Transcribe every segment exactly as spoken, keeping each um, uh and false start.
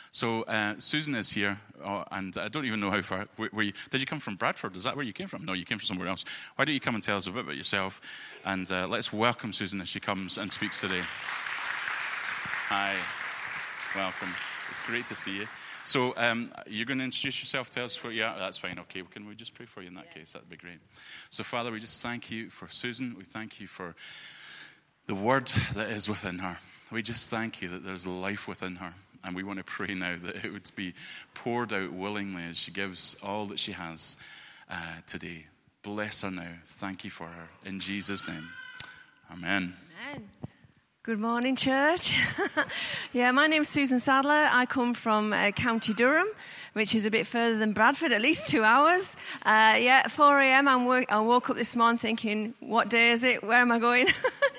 So uh, Susan is here, uh, and I don't even know how far. Were, were you, did you come from Bradford? Is that where you came from? No, you came from somewhere else. Why don't you come and tell us a bit about yourself? And uh, let's welcome Susan as she comes and speaks today. Hi, welcome. It's great to see you. So um, you're going to introduce yourself, tell us what you are. That's fine, okay. Can we just pray for you in that case? That'd be great. So Father, we just thank you for Susan. We thank you for the word that is within her. We just thank you that there's life within her. And we want to pray now that it would be poured out willingly as she gives all that she has uh, today. Bless her now. Thank you for her. In Jesus' name. Amen. Amen. Good morning, church. Yeah, my name's Susan Sadler. I come from uh, County Durham, which is a bit further than Bradford, at least two hours. Uh, yeah, four a.m. I'm work- I woke up this morning thinking, what day is it? Where am I going?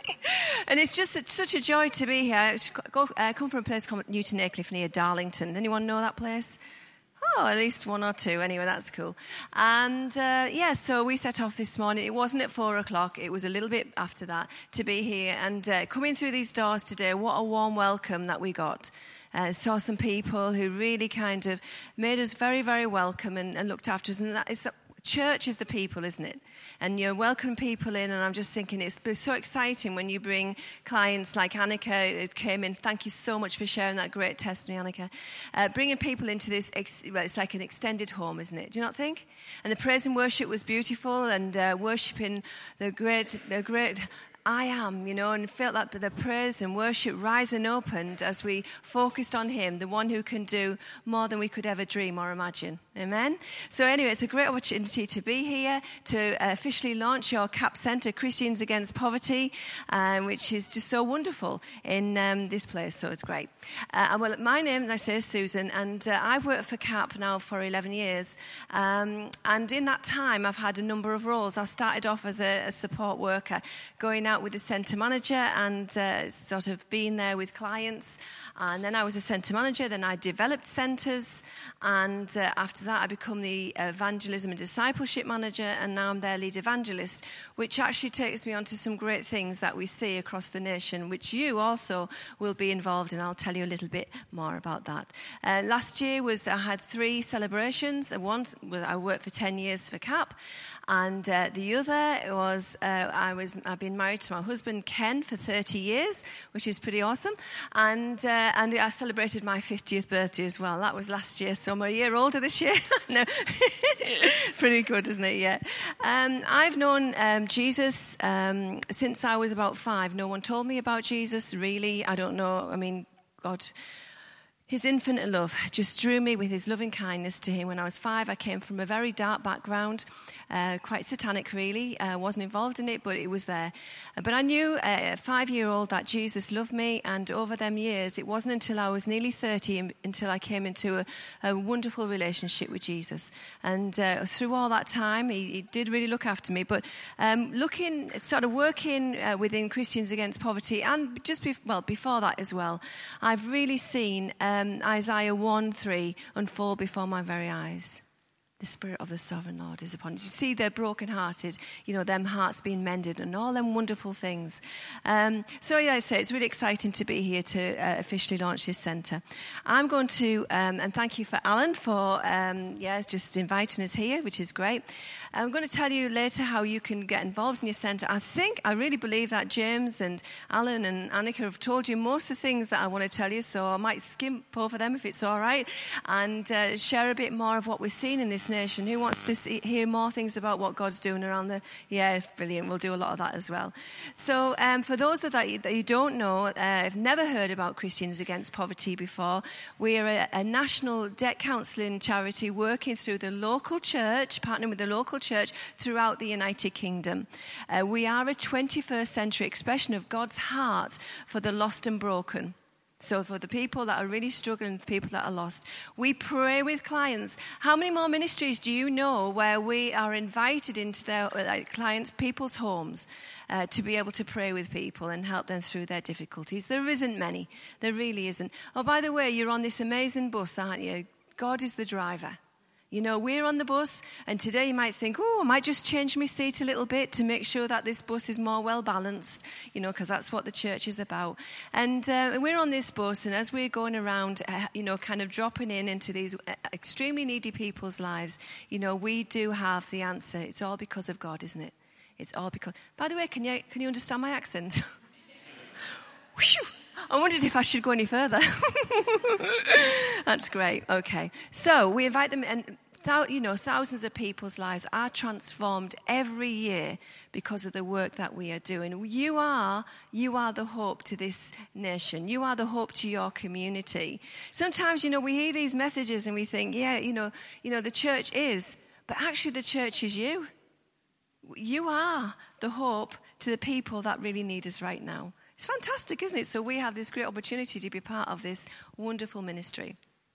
And it's just a, such a joy to be here. I go, uh, come from a place called Newton Aycliffe near Darlington. Anyone know that place? Oh, at least one or two. Anyway, that's cool. And uh, yeah, so we set off this morning. It wasn't at four o'clock. It was a little bit after that to be here. And uh, coming through these doors today, what a warm welcome that we got. Uh, saw some people who really kind of made us very, very welcome and, and looked after us. And that is the church is the people, isn't it? And you're welcoming people in, and I'm just thinking it's so exciting when you bring clients like Annika who came in. Thank you so much for sharing that great testimony, Annika. Uh, bringing people into this, ex- well, it's like an extended home, isn't it? Do you not think? And the praise and worship was beautiful, and uh, worshiping the great, the great I am, you know, and felt that the praise and worship rise and opened as we focused on him, the one who can do more than we could ever dream or imagine. Amen? So anyway, it's a great opportunity to be here to uh, officially launch your C A P Centre, Christians Against Poverty, um, which is just so wonderful in um, this place, so it's great. Uh, well, my name, as I say, is Susan, and uh, I've worked for C A P now for eleven years, um, and in that time I've had a number of roles. I started off as a, a support worker, going out with the centre manager and uh, sort of being there with clients, and then I was a centre manager, then I developed centres, and uh, after that I become the evangelism and discipleship manager, and now I'm their lead evangelist, which actually takes me on to some great things that we see across the nation, which you also will be involved in. I'll tell you a little bit more about that. Uh, last year was I had three celebrations. One, I worked for ten years for C A P, and uh, the other was uh, I was I've been married to my husband Ken for thirty years, which is pretty awesome, and uh, and I celebrated my fiftieth birthday as well. That was last year, so I'm a year older this year. No, pretty good, isn't it? Yeah. Um, I've known um, Jesus um, since I was about five. No one told me about Jesus, really. I don't know. I mean, God. His infinite love just drew me with his loving kindness to him. When I was five, I came from a very dark background, uh, quite satanic really. I uh, wasn't involved in it, but it was there. But I knew uh, at a five-year-old that Jesus loved me, and over them years, it wasn't until I was nearly thirty until I came into a, a wonderful relationship with Jesus. And uh, through all that time, he, he did really look after me. But um, looking, sort of working uh, within Christians Against Poverty, and just be- well before that as well, I've really seen Uh, Um, Isaiah one three unfold before my very eyes. The Spirit of the Sovereign Lord is upon us. You see, they're brokenhearted, you know, them hearts being mended and all them wonderful things. Um, so, yeah, I say it's really exciting to be here to uh, officially launch this centre. I'm going to, um, and thank you for Alan for, um, yeah, just inviting us here, which is great. I'm going to tell you later how you can get involved in your centre. I think, I really believe that James and Alan and Annika have told you most of the things that I want to tell you, so I might skimp over them if it's all right, and uh, share a bit more of what we've seen in this nation. Who wants to see, hear more things about what God's doing around the... Yeah, brilliant. We'll do a lot of that as well. So um, for those of that, that you don't know, uh, have never heard about Christians Against Poverty before, we are a, a national debt counselling charity working through the local church, partnering with the local church throughout the United Kingdom. Uh, we are a twenty-first century expression of God's heart for the lost and broken. So for the people that are really struggling, the people that are lost, we pray with clients. How many more ministries do you know where we are invited into their like, clients, people's homes uh, to be able to pray with people and help them through their difficulties? There isn't many. There really isn't. Oh, by the way, you're on this amazing bus, aren't you? God is the driver. You know, we're on the bus, and today you might think, oh, I might just change my seat a little bit to make sure that this bus is more well-balanced, you know, because that's what the church is about. And uh, we're on this bus, and as we're going around, uh, you know, kind of dropping in into these extremely needy people's lives, you know, we do have the answer. It's all because of God, isn't it? It's all because... By the way, can you, can you understand my accent? I wondered if I should go any further. That's great. Okay. So we invite them, and you know, thousands of people's lives are transformed every year because of the work that we are doing. You are, you are the hope to this nation. You are the hope to your community. Sometimes, you know, we hear these messages and we think, yeah, you know, you know, the church is, but actually the church is you. You are the hope to the people that really need us right now. It's fantastic, isn't it? So we have this great opportunity to be part of this wonderful ministry.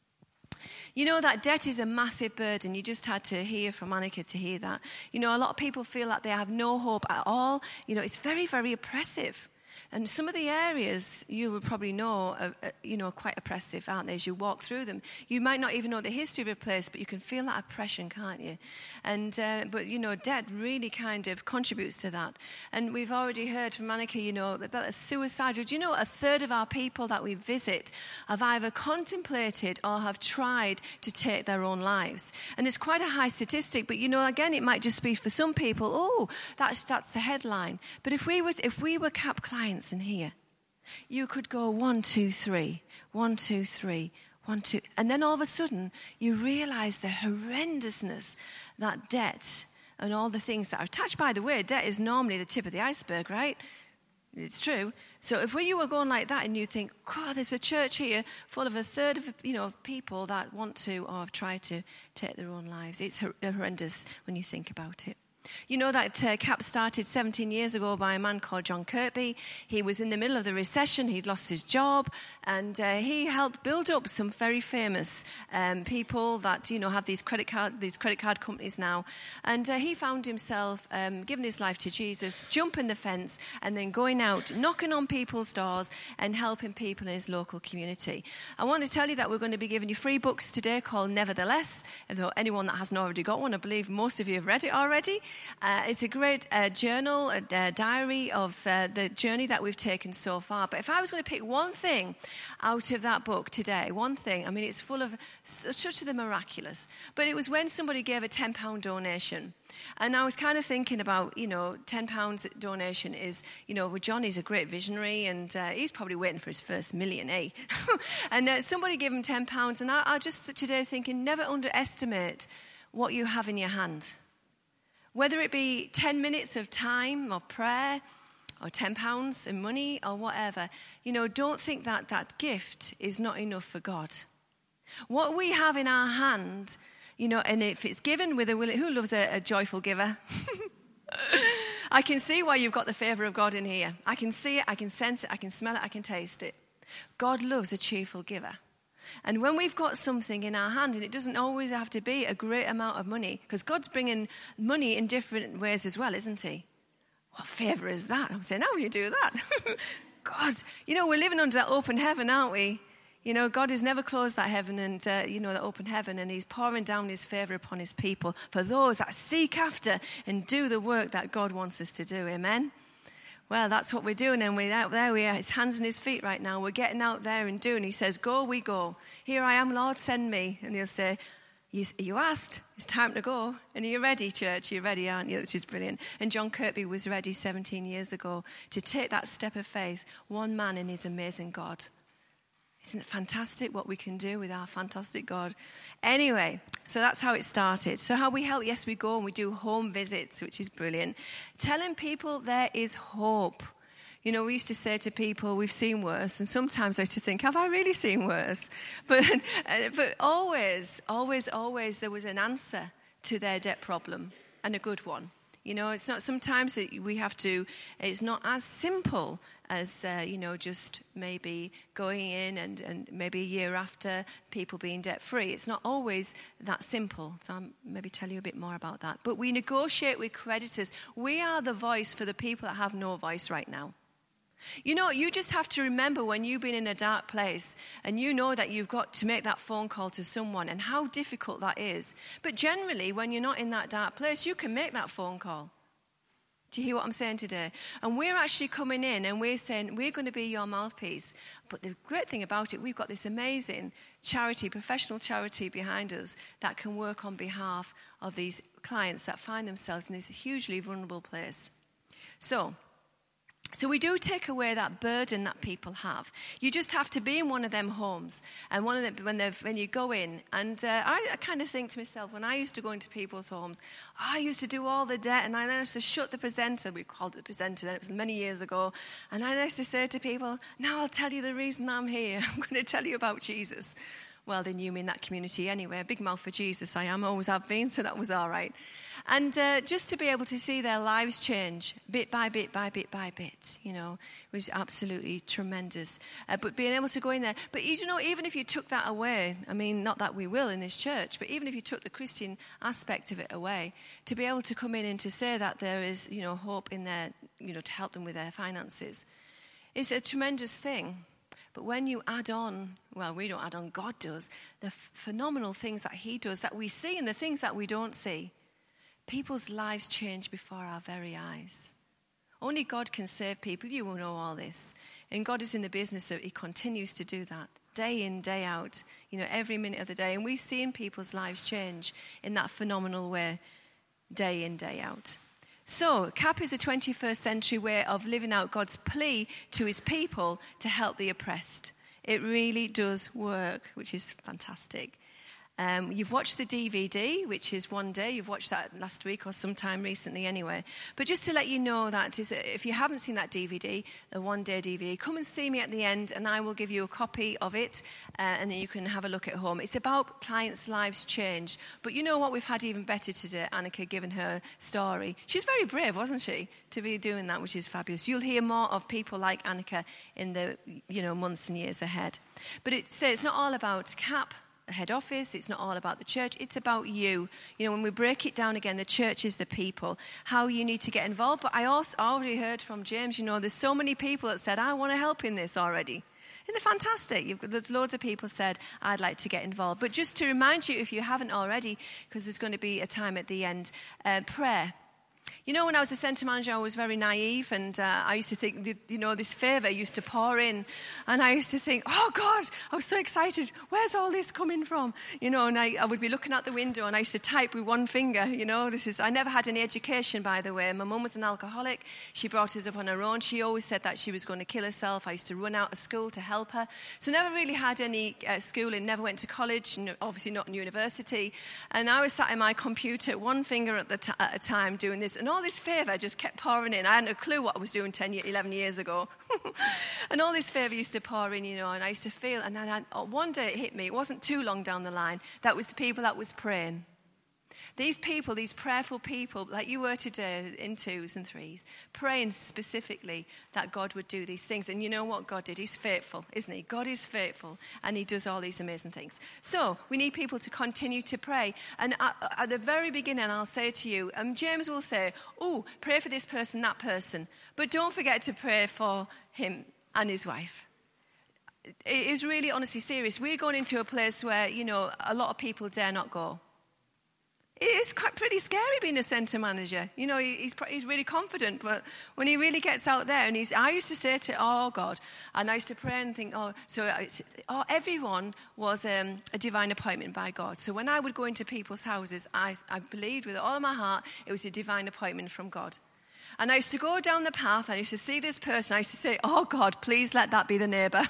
You know that debt is a massive burden. You just had to hear from Annika to hear that. You know, a lot of people feel like they have no hope at all. You know, it's very, very oppressive. And some of the areas you would probably know are, you know, quite oppressive, aren't they, as you walk through them. You might not even know the history of a place, but you can feel that oppression, can't you? And uh, but, you know, debt really kind of contributes to that. And we've already heard from Monica, you know, about suicide. Do you know a third of our people that we visit have either contemplated or have tried to take their own lives? And it's quite a high statistic, but, you know, again, it might just be for some people, oh, that's that's the headline. But if we were, if we were C A P clients, in here, you could go one, two, three, one, two, three, one, two, and then all of a sudden you realize the horrendousness that debt and all the things that are attached. By the way, debt is normally the tip of the iceberg, right? It's true. So if you were going like that and you think, God, there's a church here full of a third of, you know, people that want to or have tried to take their own lives, it's horrendous when you think about it. You know that uh, C A P started seventeen years ago by a man called John Kirby. He was in the middle of the recession. He'd lost his job, and uh, he helped build up some very famous um, people that, you know, have these credit card these credit card companies now. And uh, he found himself um, giving his life to Jesus, jumping the fence, and then going out, knocking on people's doors and helping people in his local community. I want to tell you that we're going to be giving you free books today called Nevertheless. And though anyone that hasn't already got one, I believe most of you have read it already. Uh, it's a great uh, journal, a, a diary of uh, the journey that we've taken so far. But if I was going to pick one thing out of that book today, one thing, I mean, it's full of such of the miraculous. But it was when somebody gave a ten pound donation. And I was kind of thinking about, you know, ten pounds donation is, you know, well, Johnny's a great visionary, and uh, he's probably waiting for his first million, eh? and uh, somebody gave him ten pounds. And I, I just today thinking, never underestimate what you have in your hand. Whether it be ten minutes of time or prayer or ten pounds in money or whatever, you know, don't think that that gift is not enough for God. What we have in our hand, you know, and if it's given with a will, who loves a, a joyful giver? I can see why you've got the favour of God in here. I can see it, I can sense it, I can smell it, I can taste it. God loves a cheerful giver. And when we've got something in our hand, and it doesn't always have to be a great amount of money, because God's bringing money in different ways as well, isn't he? What favour is that? I'm saying, how do you do that? God, you know, we're living under that open heaven, aren't we? You know, God has never closed that heaven and, uh, you know, that open heaven, and he's pouring down his favour upon his people for those that seek after and do the work that God wants us to do. Amen? Well, that's what we're doing, and we're out there. We are his hands and his feet right now. We're getting out there and doing. He says, go, we go. Here I am, Lord, send me. And he'll say, you, you asked. It's time to go. And you're ready, church. You're ready, aren't you? Which is brilliant. And John Kirby was ready seventeen years ago to take that step of faith. One man in his amazing God. Isn't it fantastic what we can do with our fantastic God? Anyway, so that's how it started. So how we help, yes, we go and we do home visits, which is brilliant. Telling people there is hope. You know, we used to say to people, we've seen worse. And sometimes I used to think, have I really seen worse? But, but always, always, always there was an answer to their debt problem, and a good one. You know, it's not sometimes that we have to, it's not as simple as, uh, you know, just maybe going in and, and maybe a year after people being debt-free. It's not always that simple. So I'll maybe tell you a bit more about that. But we negotiate with creditors. We are the voice for the people that have no voice right now. You know, you just have to remember when you've been in a dark place and you know that you've got to make that phone call to someone and how difficult that is. But generally, when you're not in that dark place, you can make that phone call. Do you hear what I'm saying today? And we're actually coming in and we're saying, we're going to be your mouthpiece. But the great thing about it, we've got this amazing charity, professional charity behind us that can work on behalf of these clients that find themselves in this hugely vulnerable place. So, So we do take away that burden that people have. You just have to be in one of them homes, and one of them when they when you go in. And uh, I, I kind of think to myself, when I used to go into people's homes, I used to do all the debt, and I used to shut the presenter. We called it the presenter then; it was many years ago. And I used to say to people, "Now I'll tell you the reason I'm here. I'm going to tell you about Jesus." Well, they knew me in that community anyway. A big mouth for Jesus, I am, always have been, so that was all right. And uh, just to be able to see their lives change bit by bit by bit by bit, you know, was absolutely tremendous. Uh, but being able to go in there, but you know, even if you took that away, I mean, not that we will in this church, but even if you took the Christian aspect of it away, to be able to come in and to say that there is, you know, hope in there, you know, to help them with their finances, is a tremendous thing. But when you add on, well, we don't add on, God does, the f- phenomenal things that he does that we see and the things that we don't see, people's lives change before our very eyes. Only God can save people. You will know all this. And God is in the business of, he continues to do that day in, day out, you know, every minute of the day. And we've seen people's lives change in that phenomenal way, day in, day out. So, C A P is a twenty-first century way of living out God's plea to his people to help the oppressed. It really does work, which is fantastic. Um, you've watched the D V D, which is One Day. You've watched that last week or sometime recently anyway. But just to let you know that is, if you haven't seen that D V D, the One Day D V D, come and see me at the end and I will give you a copy of it uh, and then you can have a look at home. It's about clients' lives change. But you know what? We've had even better today, Annika giving her story. She was very brave, wasn't she, to be doing that, which is fabulous. You'll hear more of people like Annika in the you know months and years ahead. But it's, it's not all about C A P. Head office, it's not all about the church, it's about you. You know, when we break it down again, the church is the people, how you need to get involved. But I also already heard from James, you know, there's so many people that said, I want to help in this already. Isn't it fantastic? You've, there's loads of people said, I'd like to get involved. But just to remind you, if you haven't already, because there's going to be a time at the end, uh, prayer. You know, when I was a centre manager, I was very naive, and uh, I used to think, that, you know, this favour used to pour in, and I used to think, oh, God, I was so excited. Where's all this coming from? You know, and I, I would be looking out the window, and I used to type with one finger, you know. This is, I never had any education, by the way. My mum was an alcoholic. She brought us up on her own. She always said that she was going to kill herself. I used to run out of school to help her. So never really had any uh, schooling, never went to college, and obviously not in university. And I was sat in my computer, one finger at, the t- at a time, doing this, and all this favour just kept pouring in. I hadn't a clue what I was doing ten, eleven years ago. And all this favour used to pour in, you know, and I used to feel, and then I, oh, one day it hit me, it wasn't too long down the line, that was the people that was praying. These people, these prayerful people, like you were today in twos and threes, praying specifically that God would do these things. And you know what God did? He's faithful, isn't he? God is faithful, and he does all these amazing things. So we need people to continue to pray. And at, at the very beginning, I'll say to you, um, James will say, oh, pray for this person, that person. But don't forget to pray for him and his wife. It is really, honestly, serious. We're going into a place where, you know, a lot of people dare not go. It's quite pretty scary being a centre manager. You know, he's he's really confident, but when he really gets out there, and he's, I used to say to, oh God, and I used to pray and think, oh, so it's, oh, everyone was um, a divine appointment by God. So when I would go into people's houses, I, I believed with all of my heart it was a divine appointment from God. And I used to go down the path, and I used to see this person, I used to say, oh God, please let that be the neighbour.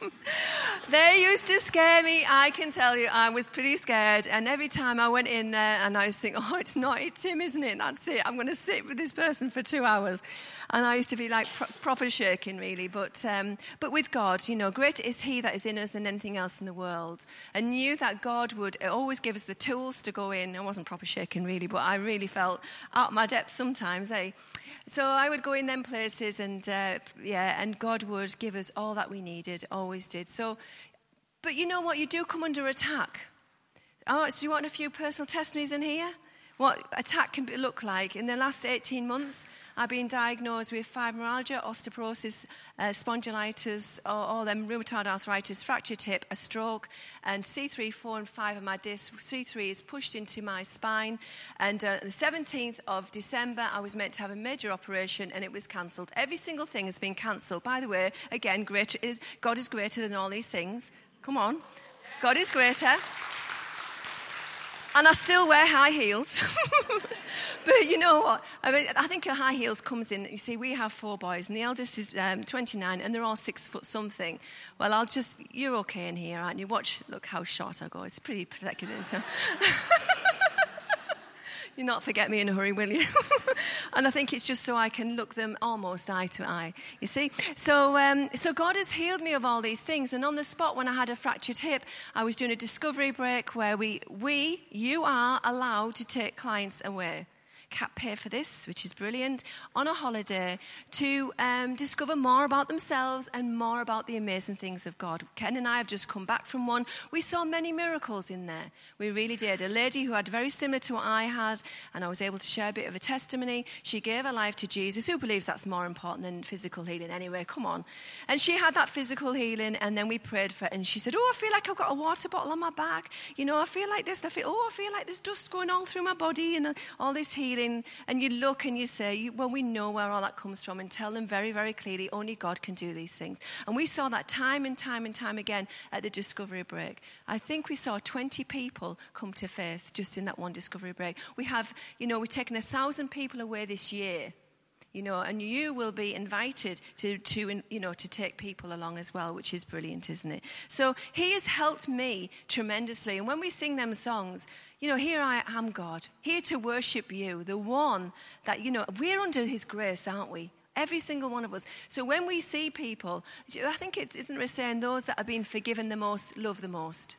They used to scare me, I can tell you, I was pretty scared, and every time I went in there, and I was thinking, oh, it's not, it's him, isn't it? That's it, I'm going to sit with this person for two hours. And I used to be like pro- proper shaking, really, but um, but with God, you know, greater is he that is in us than anything else in the world, and knew that God would always give us the tools to go in. I wasn't proper shaking, really, but I really felt out of my depth sometimes, eh? So I would go in them places, and uh, yeah, and God would give us all that we needed, always did. So, but you know what? You do come under attack. Oh, so you want a few personal testimonies in here? what attack can be, look like. In the last eighteen months, I've been diagnosed with fibromyalgia, osteoporosis, uh, spondylitis, or all them rheumatoid arthritis, fractured hip, a stroke, and C three, four, and five of my discs. C three is pushed into my spine. And uh, the seventeenth of December, I was meant to have a major operation, and it was cancelled. Every single thing has been cancelled. By the way, again, greater is, God is greater than all these things. Come on. God is greater. And I still wear high heels. But you know what? I mean, I think a high heels comes in. You see, we have four boys, and the eldest is um, twenty-nine, and they're all six foot something. Well, I'll just, you're okay in here, aren't you? Watch, look how short I go. It's pretty pathetic, isn't it? You'll not forget me in a hurry, will you? And I think it's just so I can look them almost eye to eye, you see. So um, so God has healed me of all these things. And on the spot, when I had a fractured hip, I was doing a discovery break where we, we you are allowed to take clients away. Cap pay for this, which is brilliant, on a holiday to um, discover more about themselves and more about the amazing things of God. Ken and I have just come back from one. We saw many miracles in there. We really did. A lady who had very similar to what I had, and I was able to share a bit of a testimony. She gave her life to Jesus. Who believes that's more important than physical healing anyway? Come on. And she had that physical healing, and then we prayed for her, and she said, oh, I feel like I've got a water bottle on my back. You know, I feel like this. I feel, oh, I feel like there's dust going all through my body, and all this healing. And you look and you say, well, we know where all that comes from, and tell them very, very clearly, only God can do these things. And we saw that time and time and time again at the discovery break. I think we saw twenty people come to faith just in that one discovery break. We have, you know, we've taken a thousand people away this year. You know, and you will be invited to, to, you know, to take people along as well, which is brilliant, isn't it? So he has helped me tremendously. And when we sing them songs, you know, here I am, God, here to worship you, the one that, you know, we're under his grace, aren't we? Every single one of us. So when we see people, I think it's, isn't it saying those that have been forgiven the most, love the most?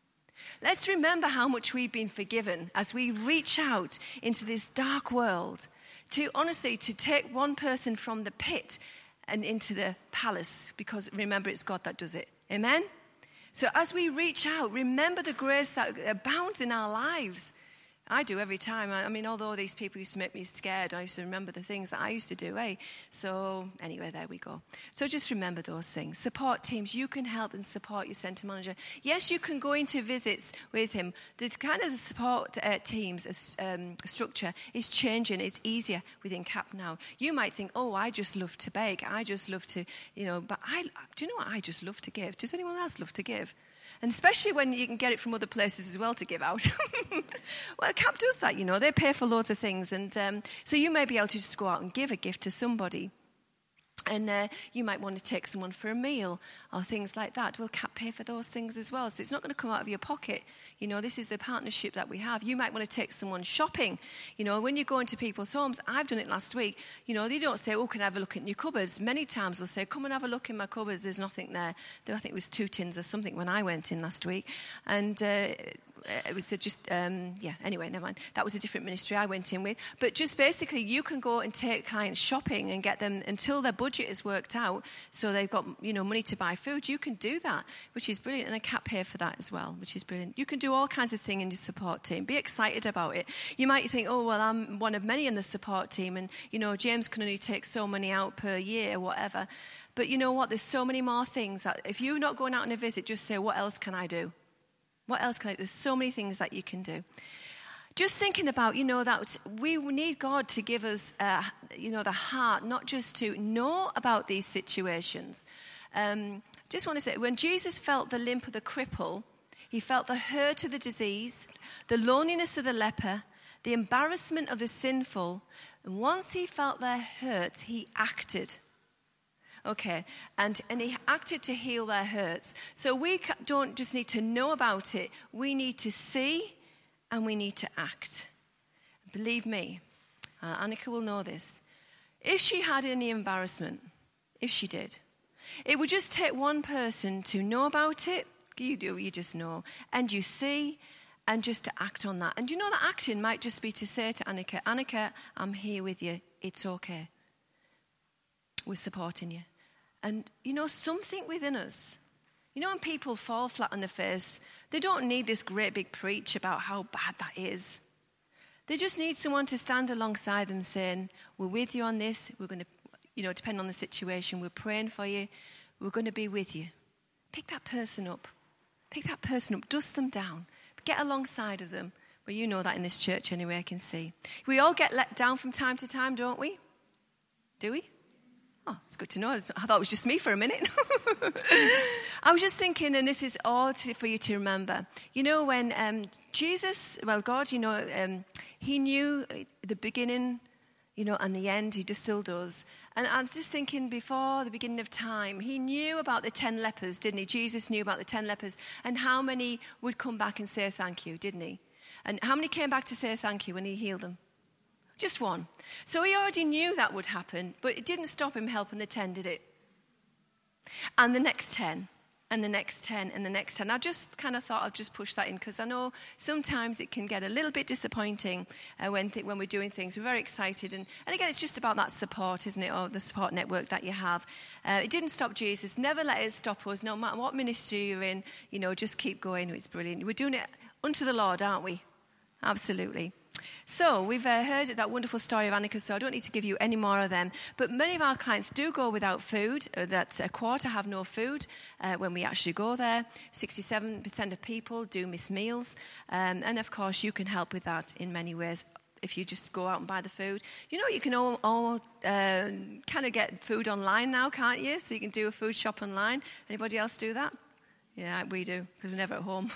Let's remember how much we've been forgiven as we reach out into this dark world. To honestly, to take one person from the pit and into the palace, because remember, it's God that does it. Amen? So as we reach out, remember the grace that abounds in our lives. I do every time. I mean, although these people used to make me scared, I used to remember the things that I used to do, eh? So anyway, there we go. So just remember those things. Support teams. You can help and support your centre manager. Yes, you can go into visits with him. The kind of the support uh, teams um, structure is changing. It's easier within C A P now. You might think, oh, I just love to bake. I just love to, you know, but I, do you know what I just love to give? Does anyone else love to give? And especially when you can get it from other places as well to give out. Well, C A P does that, you know. They pay for loads of things. And um, so you may be able to just go out and give a gift to somebody. And uh, you might want to take someone for a meal or things like that. Well, C A P pay for those things as well. So it's not going to come out of your pocket. You know, this is the partnership that we have. You might want to take someone shopping. You know, when you go into people's homes, I've done it last week. You know, they don't say, oh, can I have a look in your cupboards? Many times they'll say, come and have a look in my cupboards. There's nothing there. I think it was two tins or something when I went in last week. And uh, it was just, um, yeah, anyway, never mind. That was a different ministry I went in with. But just basically, you can go and take clients shopping and get them until their budget is worked out, so they've got, you know, money to buy food. You can do that, which is brilliant. And a C A P pay for that as well, which is brilliant. You can do all kinds of things in your support team. Be excited about it. You might think, oh, well, I'm one of many in the support team, and, you know, James can only take so many out per year, whatever. But you know what? There's so many more things that if you're not going out on a visit, just say, what else can I do? What else can I do? There's so many things that you can do. Just thinking about, you know, that we need God to give us, uh, you know, the heart, not just to know about these situations. Um, just want to say, when Jesus felt the limp of the cripple, he felt the hurt of the disease, the loneliness of the leper, the embarrassment of the sinful. And once he felt their hurt, he acted. Okay, and, and he acted to heal their hurts. So we don't just need to know about it. We need to see and we need to act. Believe me, uh, Annika will know this. If she had any embarrassment, if she did, it would just take one person to know about it. You do, you just know. And you see, and just to act on that. And you know that acting might just be to say to Annika, Annika, I'm here with you. It's okay. We're supporting you. And, you know, something within us, you know, when people fall flat on their face, they don't need this great big preach about how bad that is. They just need someone to stand alongside them saying, we're with you on this. We're going to, you know, depending on the situation, we're praying for you. We're going to be with you. Pick that person up. Pick that person up. Dust them down. Get alongside of them. Well, you know that in this church anyway, I can see. We all get let down from time to time, don't we? Do we? Oh, it's good to know. I thought it was just me for a minute. I was just thinking, and this is all to, for you to remember. You know, when um, Jesus, well, God, you know, um, he knew the beginning, you know, and the end. He just still does. And I was just thinking, before the beginning of time, he knew about the ten lepers, didn't he? Jesus knew about the ten lepers and how many would come back and say thank you, didn't he? And how many came back to say thank you when he healed them? Just one. So he already knew that would happen, but it didn't stop him helping the ten, did it? And the next ten, and the next ten, and the next ten. I just kind of thought I'd just push that in, because I know sometimes it can get a little bit disappointing uh, when th- when we're doing things. We're very excited. And, and again, it's just about that support, isn't it, or the support network that you have. Uh, it didn't stop Jesus. Never let it stop us, no matter what ministry you're in. You know, just keep going. It's brilliant. We're doing it unto the Lord, aren't we? Absolutely. So we've uh, heard that wonderful story of Annika, so I don't need to give you any more of them. But many of our clients do go without food. Uh, that a quarter have no food uh, when we actually go there. sixty-seven percent of people do miss meals. Um, and, of course, you can help with that in many ways if you just go out and buy the food. You know, you can all, all uh, kind of get food online now, can't you? So you can do a food shop online. Anybody else do that? Yeah, we do, because we're never at home.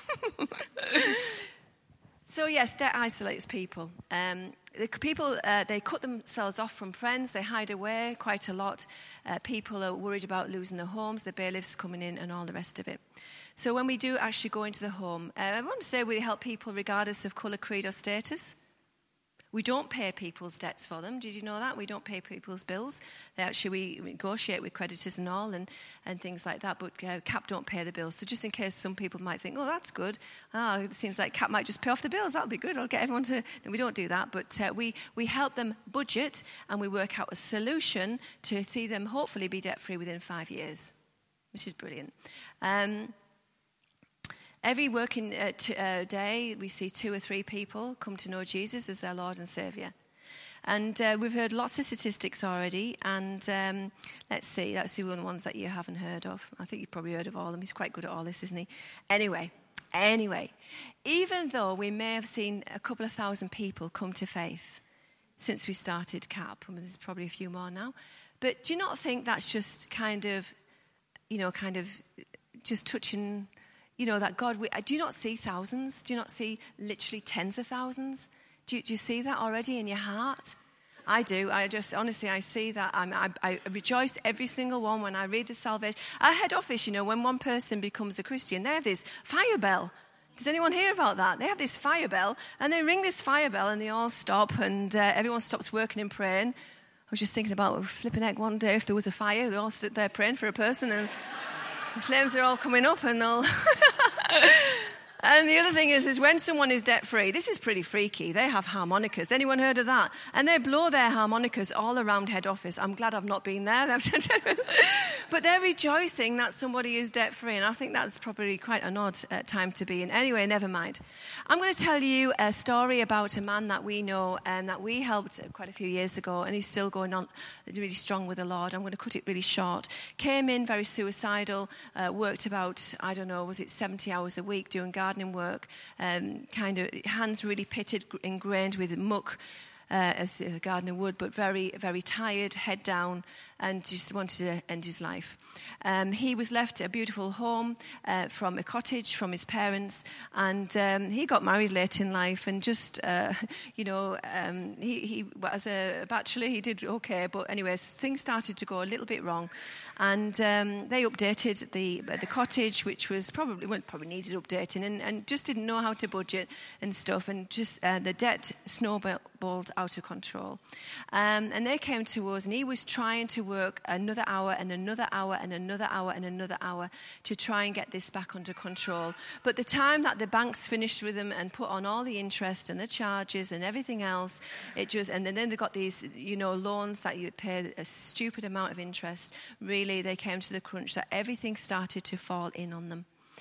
So, yes, debt isolates people. Um, the people, uh, they cut themselves off from friends. They hide away quite a lot. Uh, people are worried about losing their homes, the bailiffs coming in and all the rest of it. So when we do actually go into the home, uh, I want to say we help people regardless of colour, creed or status. We don't pay people's debts for them. Did you know that? We don't pay people's bills. They actually, we negotiate with creditors and all and, and things like that, but uh, C A P don't pay the bills. So just in case some people might think, oh, that's good. Oh, it seems like C A P might just pay off the bills. That'll be good. I'll get everyone to... No, we don't do that, but uh, we, we help them budget and we work out a solution to see them hopefully be debt-free within five years, which is brilliant. Um Every working uh, t- uh, day, we see two or three people come to know Jesus as their Lord and Saviour. And uh, we've heard lots of statistics already. And um, let's see, that's the one ones that you haven't heard of. I think you've probably heard of all of them. He's quite good at all this, isn't he? Anyway, anyway, even though we may have seen a couple of thousand people come to faith since we started C A P, I mean, there's probably a few more now. But do you not think that's just kind of, you know, kind of just touching... You know, that God, we, do you not see thousands? Do you not see literally tens of thousands? Do you, do you see that already in your heart? I do. I just, honestly, I see that. I'm, I, I rejoice every single one when I read the salvation. Our head office, you know, when one person becomes a Christian, they have this fire bell. Does anyone hear about that? They have this fire bell, and they ring this fire bell, and they all stop, and uh, everyone stops working and praying. I was just thinking about, oh, flipping heck, one day if there was a fire, they all stood there praying for a person, and... the flames are all coming up and they'll... And the other thing is, is when someone is debt-free, this is pretty freaky. They have harmonicas. Anyone heard of that? And they blow their harmonicas all around head office. I'm glad I've not been there. But they're rejoicing that somebody is debt-free. And I think that's probably quite an odd uh, time to be in. Anyway, never mind. I'm going to tell you a story about a man that we know and that we helped quite a few years ago. And he's still going on really strong with the Lord. I'm going to cut it really short. Came in very suicidal, uh, worked about, I don't know, was it seventy hours a week doing gardening work, um, kind of hands really pitted, ingrained with muck, uh, as a gardener would, but very, very tired, head down, and just wanted to end his life. Um, he was left a beautiful home uh, from a cottage from his parents, and um, he got married late in life, and just, uh, you know, um, he, he as a bachelor, he did okay, but anyway, things started to go a little bit wrong. And um, they updated the the cottage, which was probably well, probably needed updating, and, and just didn't know how to budget and stuff, and just uh, the debt snowballed out of control. Um, and they came to us, and he was trying to work another hour and another hour and another hour and another hour to try and get this back under control. But the time that the banks finished with them and put on all the interest and the charges and everything else, it just and then they got these, you know, loans that you pay a stupid amount of interest. Really, they came to the crunch that everything started to fall in on them.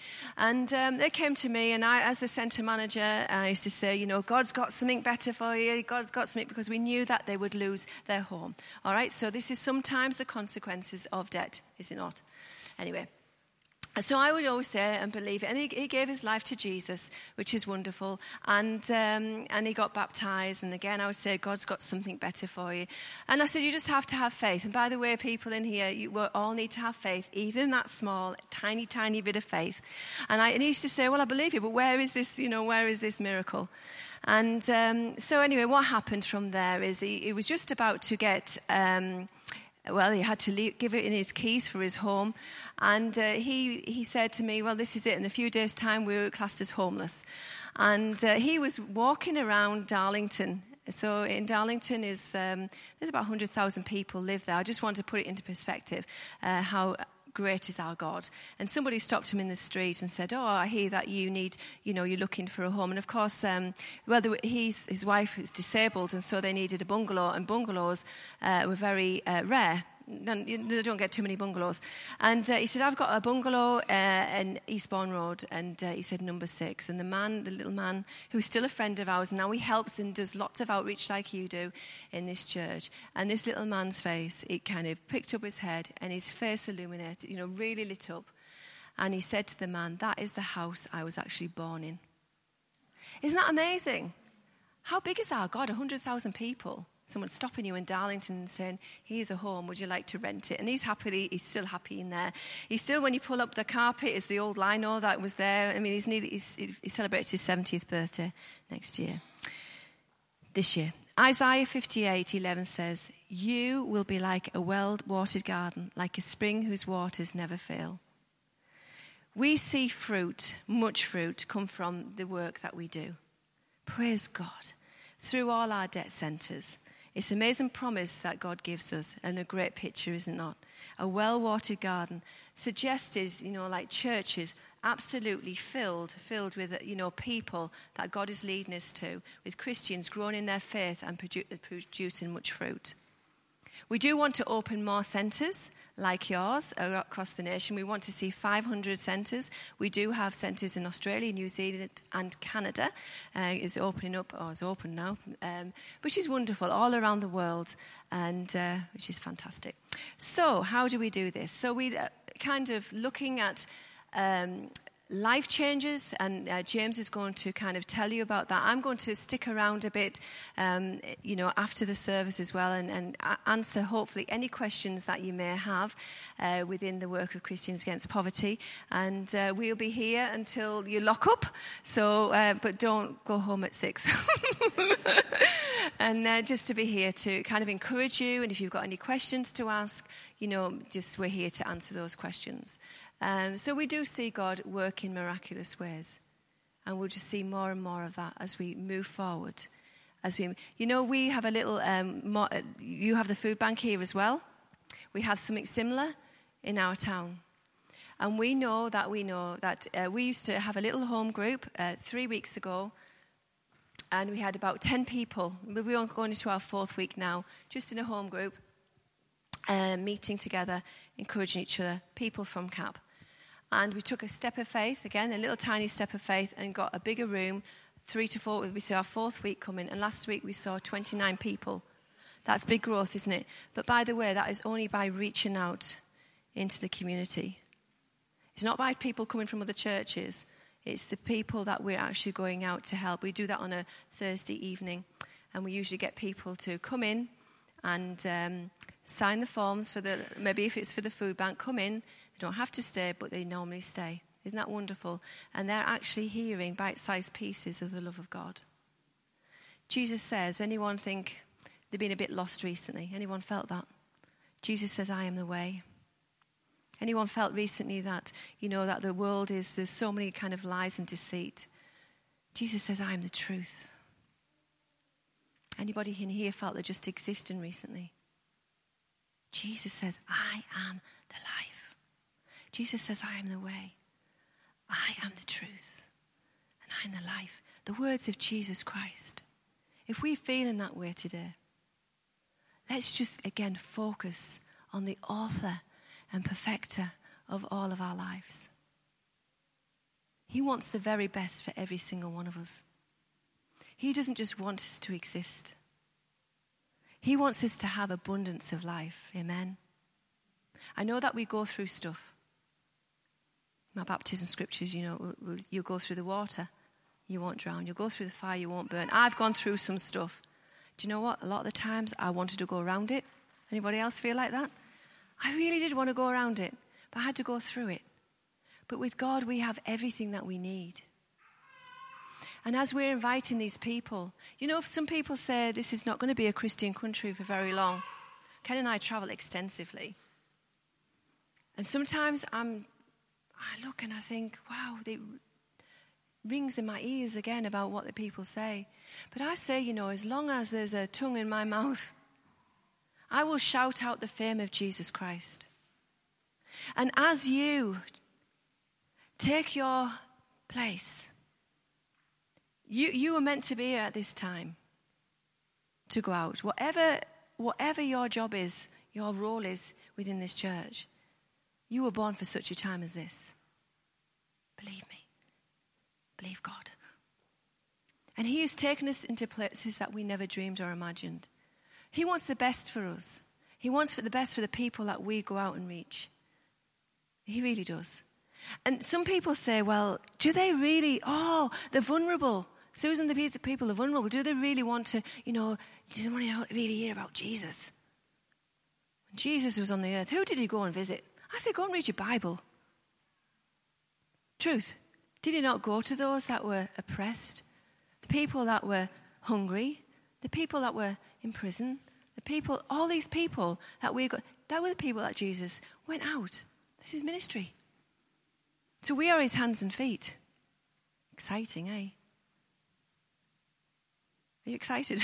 And um, they came to me, and I, as the centre manager, I used to say, you know, God's got something better for you. God's got something, because we knew that they would lose their home. All right, so this is sometimes the consequences of debt, is it not? Anyway. So I would always say and believe it. And he, he gave his life to Jesus, which is wonderful. And um, and he got baptized. And again, I would say, God's got something better for you. And I said, you just have to have faith. And by the way, people in here, you all need to have faith, even that small, tiny, tiny bit of faith. And I and he used to say, well, I believe you, but where is this, you know, where is this miracle? And um, so anyway, what happened from there is he, he was just about to get... Um, Well, he had to leave, give it in his keys for his home. And uh, he he said to me, well, this is it. In a few days' time, we were classed as homeless. And uh, he was walking around Darlington. So in Darlington, is um, there's about one hundred thousand people live there. I just want to put it into perspective, uh, how great is our God. And somebody stopped him in the street and said, oh, I hear that you need, you know, you're looking for a home. And of course, um, well, were, he's, his wife is disabled, and so they needed a bungalow, and bungalows uh, were very uh, rare. They don't get too many bungalows. And uh, he said, I've got a bungalow uh, in Eastbourne Road. And uh, he said, number six. And the man, the little man, who's still a friend of ours, now he helps and does lots of outreach like you do in this church. And this little man's face, it kind of picked up his head, and his face illuminated, you know, really lit up. And he said to the man, that is the house I was actually born in. Isn't that amazing? How big is our God? one hundred thousand people. Someone stopping you in Darlington and saying, here's a home, would you like to rent it? And he's happily, he's still happy in there. He's still, when you pull up the carpet, it's the old lino that was there. I mean, he's, nearly, he's he celebrates his seventieth birthday next year. This year. Isaiah fifty-eight eleven says, you will be like a well-watered garden, like a spring whose waters never fail. We see fruit, much fruit, come from the work that we do. Praise God. Through all our debt centres. It's an amazing promise that God gives us, and a great picture, isn't it not? A well-watered garden, suggested, you know, like churches, absolutely filled, filled with, you know, people that God is leading us to, with Christians growing in their faith and produ- producing much fruit. We do want to open more centres like yours across the nation. We want to see five hundred centres. We do have centres in Australia, New Zealand and Canada. Uh, is opening up, or is open now, um, which is wonderful, all around the world, and uh, which is fantastic. So how do we do this? So we uh, kind of looking at um, life changes, and uh, James is going to kind of tell you about that. I'm going to stick around a bit, um, you know, after the service as well, and, and answer hopefully any questions that you may have uh, within the work of Christians Against Poverty. And uh, we'll be here until you lock up. So, uh, but don't go home at six. And uh, just to be here to kind of encourage you, and if you've got any questions to ask, you know, just we're here to answer those questions. Um, so we do see God work in miraculous ways, and we'll just see more and more of that as we move forward. As we, you know, we have a little. Um, more, you have the food bank here as well. We have something similar in our town, and we know that we know that uh, we used to have a little home group uh, three weeks ago, and we had about ten people. We're going into our fourth week now, just in a home group, uh, meeting together, encouraging each other. People from C A P. And we took a step of faith, again, a little tiny step of faith, and got a bigger room, three to four. We saw our fourth week coming, and last week we saw twenty-nine people. That's big growth, isn't it? But by the way, that is only by reaching out into the community. It's not by people coming from other churches. It's the people that we're actually going out to help. We do that on a Thursday evening, and we usually get people to come in and um, sign the forms for the, maybe if it's for the food bank, come in. They don't have to stay, but they normally stay. Isn't that wonderful? And they're actually hearing bite-sized pieces of the love of God. Jesus says, anyone think they've been a bit lost recently? Anyone felt that? Jesus says, I am the way. Anyone felt recently that, you know, that the world is, there's so many kind of lies and deceit? Jesus says, I am the truth. Anybody in here felt they're just existing recently? Jesus says, I am the life. Jesus says, I am the way. I am the truth. And I am the life. The words of Jesus Christ. If we're feeling that way today, let's just again focus on the author and perfecter of all of our lives. He wants the very best for every single one of us. He doesn't just want us to exist. He wants us to have abundance of life. Amen. I know that we go through stuff. My baptism scriptures, you know, you'll go through the water, you won't drown. You'll go through the fire, you won't burn. I've gone through some stuff. Do you know what? A lot of the times I wanted to go around it. Anybody else feel like that? I really did want to go around it, but I had to go through it. But with God, we have everything that we need. And as we're inviting these people, you know, some people say this is not going to be a Christian country for very long. Ken and I travel extensively. And sometimes I'm, I look and I think, wow, it rings in my ears again about what the people say. But I say, you know, as long as there's a tongue in my mouth, I will shout out the fame of Jesus Christ. And as you take your place, you you were meant to be here at this time to go out. Whatever whatever your job is, your role is within this church, you were born for such a time as this. Believe me. Believe God. And he has taken us into places that we never dreamed or imagined. He wants the best for us. He wants for the best for the people that we go out and reach. He really does. And some people say, well, do they really, oh, the vulnerable. Susan, the people are vulnerable. Do they really want to, you know, do they want to really hear about Jesus? When Jesus was on the earth, who did he go and visit? I said, go and read your Bible. Truth. Did he not go to those that were oppressed? The people that were hungry? The people that were in prison? The people, all these people that we got, that were the people that Jesus went out. This is ministry. So we are his hands and feet. Exciting, eh? Are you excited?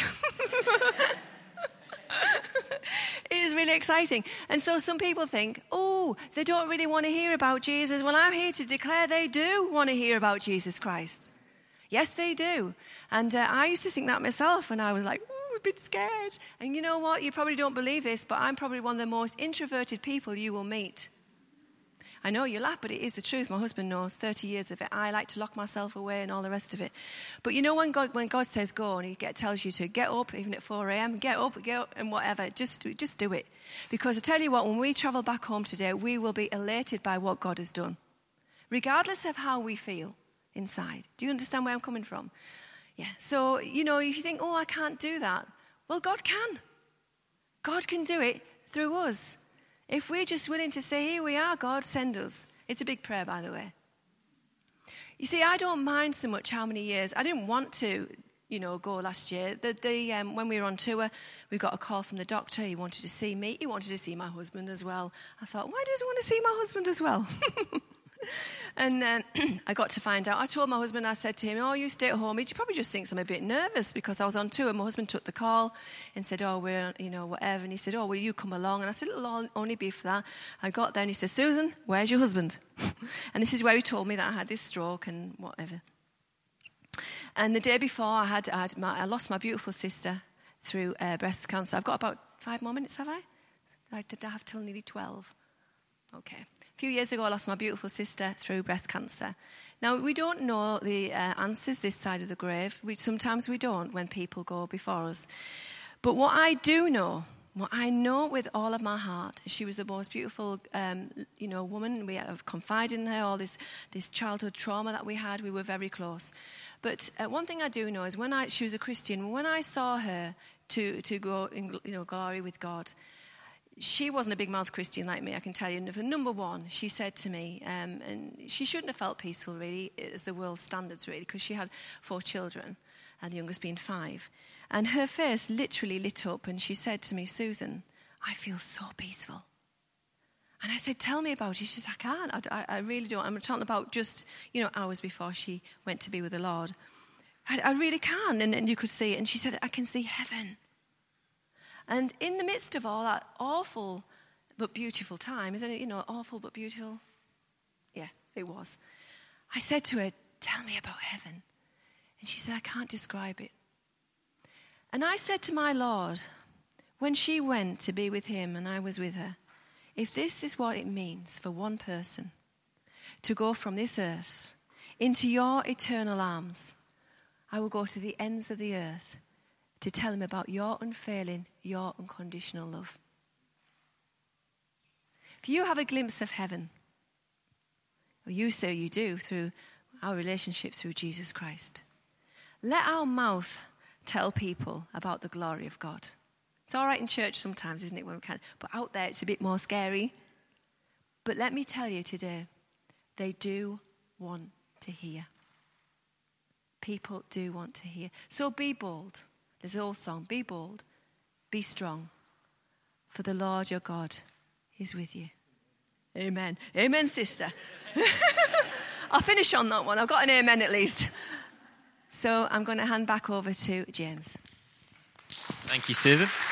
It is really exciting. And so some people think, oh, they don't really want to hear about Jesus. Well, I'm here to declare they do want to hear about Jesus Christ. Yes, they do. And uh, I used to think that myself, and I was like, ooh, a bit scared. And you know what? You probably don't believe this, but I'm probably one of the most introverted people you will meet. I know you laugh, but it is the truth. My husband knows, thirty years of it. I like to lock myself away and all the rest of it. But you know when God when God says go, and he get, tells you to get up, even at four a.m., get up, get up, and whatever, just, just do it. Because I tell you what, when we travel back home today, we will be elated by what God has done, regardless of how we feel inside. Do you understand where I'm coming from? Yeah. So, you know, if you think, oh, I can't do that, well, God can. God can do it through us. If we're just willing to say, here we are, God, send us. It's a big prayer, by the way. You see, I don't mind so much how many years. I didn't want to, you know, go last year. The, the, um, when we were on tour, we got a call from the doctor. He wanted to see me. He wanted to see my husband as well. I thought, why does he want to see my husband as well? And uh, I got to find out. I told my husband, I said to him, oh, you stay at home. He probably just thinks I'm a bit nervous because I was on tour. My husband took the call and said, oh, we're, you know, whatever. And he said, oh, will you come along? And I said, it'll only be for that. I got there and he said, Susan, where's your husband? And this is where he told me that I had this stroke and whatever. And the day before, I had, I, had my, I lost my beautiful sister through uh, breast cancer. I've got about five more minutes, have I? I did I have till nearly twelve. Okay. A few years ago, I lost my beautiful sister through breast cancer. Now, we don't know the uh, answers this side of the grave. We, sometimes we don't when people go before us. But what I do know, what I know with all of my heart, she was the most beautiful, um, you know, woman. We have confided in her, all this, this childhood trauma that we had. We were very close. But uh, one thing I do know is when I, she was a Christian, when I saw her to, to go in, you know, glory with God, she wasn't a big-mouth Christian like me, I can tell you. And for number one, she said to me, um, and she shouldn't have felt peaceful, really, as the world's standards, really, because she had four children, and the youngest being five. And her face literally lit up, and she said to me, Susan, I feel so peaceful. And I said, tell me about it. She says, I can't. I, I really don't. I'm talking about just, you know, hours before she went to be with the Lord. I, I really can. And, and you could see it. And she said, I can see heaven. And in the midst of all that awful but beautiful time, isn't it, you know, awful but beautiful? Yeah, it was. I said to her, tell me about heaven. And she said, I can't describe it. And I said to my Lord, when she went to be with him and I was with her, if this is what it means for one person to go from this earth into your eternal arms. I will go to the ends of the earth to tell him about your unfailing, your unconditional love. If you have a glimpse of heaven, or you say you do through our relationship through Jesus Christ, let our mouth tell people about the glory of God. It's all right in church sometimes, isn't it, when we can? But out there it's a bit more scary. But let me tell you today, they do want to hear. People do want to hear. So be bold. There's an old song, be bold, be strong, for the Lord your God is with you. Amen. Amen, sister. I'll finish on that one. I've got an amen at least. So I'm going to hand back over to James. Thank you, Susan.